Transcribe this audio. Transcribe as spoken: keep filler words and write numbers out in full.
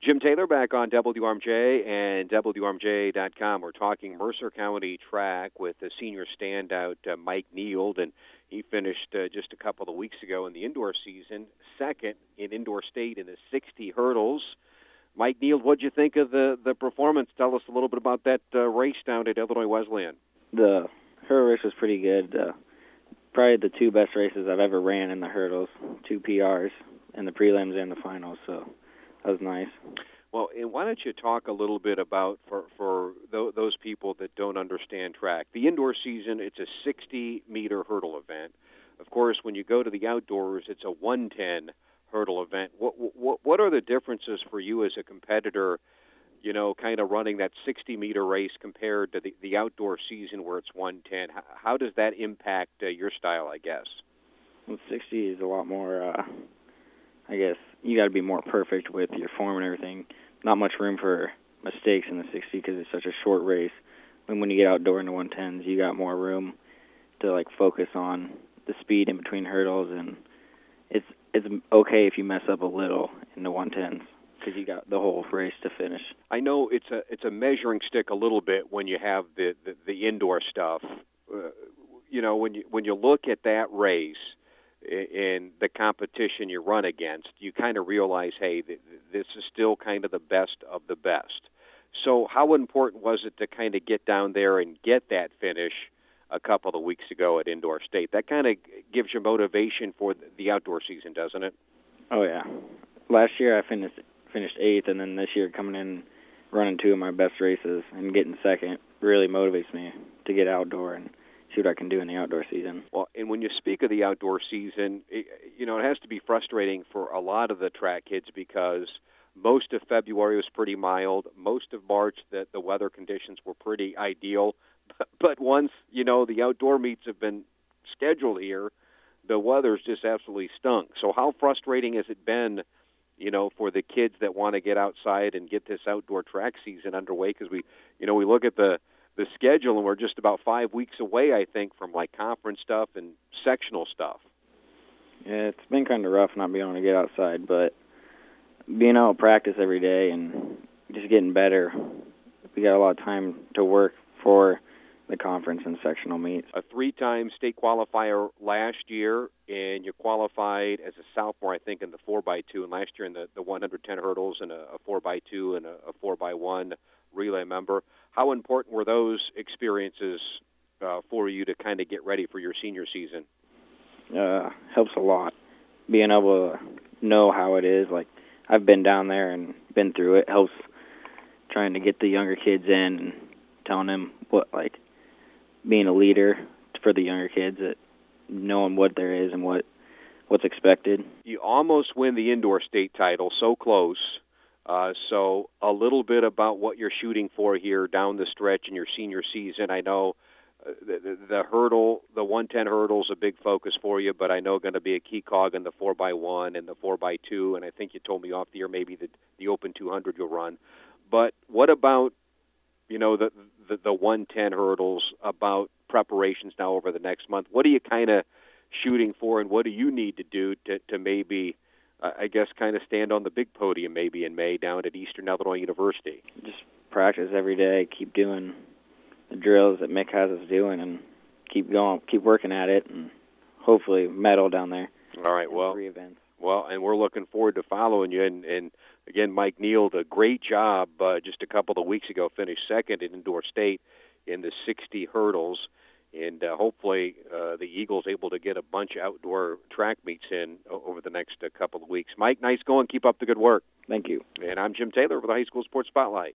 Jim Taylor back on W R M J and W R M J dot com. We're talking Mercer County track with the senior standout uh, Mike Neild, and he finished uh, just a couple of weeks ago in the indoor season, second in indoor state in the sixty hurdles. Mike Neild, what'd you think of the, the performance? Tell us a little bit about that uh, race down at Illinois Wesleyan. The hurdle race was pretty good. Uh, probably the two best races I've ever ran in the hurdles, two P Rs in the prelims and the finals, so that was nice. Well, and why don't you talk a little bit about, for, for th- those people that don't understand track, the indoor season, it's a sixty-meter hurdle event. Of course, when you go to the outdoors, it's a one ten hurdle event. What, what, what are the differences for you as a competitor, you know, kind of running that sixty-meter race compared to the, the outdoor season where it's one ten? How, how does that impact uh, your style, I guess? Well, sixty is a lot more, uh, I guess, you got to be more perfect with your form and everything. Not much room for mistakes in the sixty because it's such a short race. And when you get outdoor in the one tens, you got more room to like focus on the speed in between hurdles, and it's it's okay if you mess up a little in the one tens because you got the whole race to finish. I know it's a it's a measuring stick a little bit when you have the the, the indoor stuff. Uh, you know, when you when you look at that race in the competition you run against, you kind of realize, hey, th- this is still kind of the best of the best. So how important was it to kind of get down there and get that finish a couple of weeks ago at Indoor State? That kind of gives you motivation for the outdoor season, doesn't it? Oh, yeah. Last year I finished finished eighth, and then this year coming in, running two of my best races and getting second really motivates me to get outdoor and see what I can do in the outdoor season. Well, and when you speak of the outdoor season, it, you know, it has to be frustrating for a lot of the track kids because most of February was pretty mild. Most of March, the, the weather conditions were pretty ideal. But, but once, you know, the outdoor meets have been scheduled here, the weather's just absolutely stunk. So how frustrating has it been, you know, for the kids that want to get outside and get this outdoor track season underway? Because we, you know, we look at the the schedule, and we're just about five weeks away, I think, from, like, conference stuff and sectional stuff. Yeah, it's been kind of rough not being able to get outside, but being able to practice every day and just getting better, we got a lot of time to work for the conference and sectional meets. A three-time state qualifier last year, and you qualified as a sophomore, I think, in the four by two, and last year in the, the one hundred ten hurdles and a, a four by two and a, a four by one relay member. How important were those experiences uh, for you to kind of get ready for your senior season? Uh, helps a lot. Being able to know how it is, like I've been down there and been through it, helps trying to get the younger kids in and telling them what, like, being a leader for the younger kids, that knowing what there is and what what's expected. You almost win the indoor state title, so close. Uh, so a little bit about what you're shooting for here down the stretch in your senior season. I know uh, the, the, the hurdle, the one ten hurdle is a big focus for you, but I know going to be a key cog in the four by one and the four by two, and I think you told me off the air maybe the, the Open two hundred you'll run. But what about, you know, the, the, the one ten hurdles, about preparations now over the next month? What are you kind of shooting for, and what do you need to do to, to maybe – I guess kind of stand on the big podium maybe in May down at Eastern Illinois University? Just practice every day, keep doing the drills that Mick has us doing, and keep going, keep working at it, and hopefully medal down there. All right, well, three events. Well, and we're looking forward to following you. And, and again, Mike Neild, a great job uh, just a couple of weeks ago, finished second in Indoor State in the sixty hurdles. And uh, hopefully uh, the Eagles able to get a bunch of outdoor track meets in over the next uh, couple of weeks. Mike, nice going. Keep up the good work. Thank you. And I'm Jim Taylor with the High School Sports Spotlight.